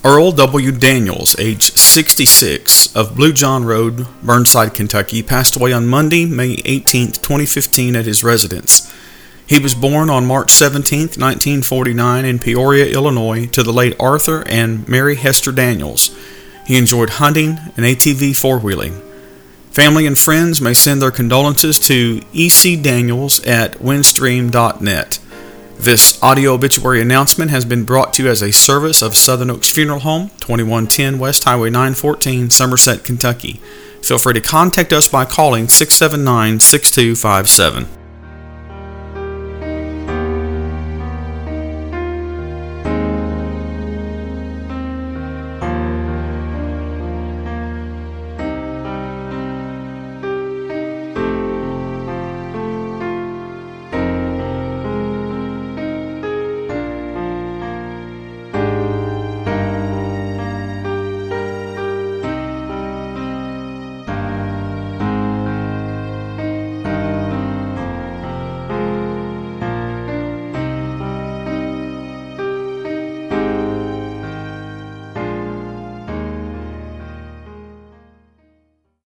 Earl W. Daniels, age 66, of Blue John Road, Burnside, Kentucky, passed away on Monday, May 18, 2015, at his residence. He was born on March 17, 1949, in Peoria, Illinois, to the late Arthur and Mary Hester Daniels. He enjoyed hunting and ATV four-wheeling. Family and friends may send their condolences to ecdaniels@windstream.net. This audio obituary announcement has been brought to you as a service of Southern Oaks Funeral Home, 2110 West Highway 914, Somerset, Kentucky. Feel free to contact us by calling 679-6257.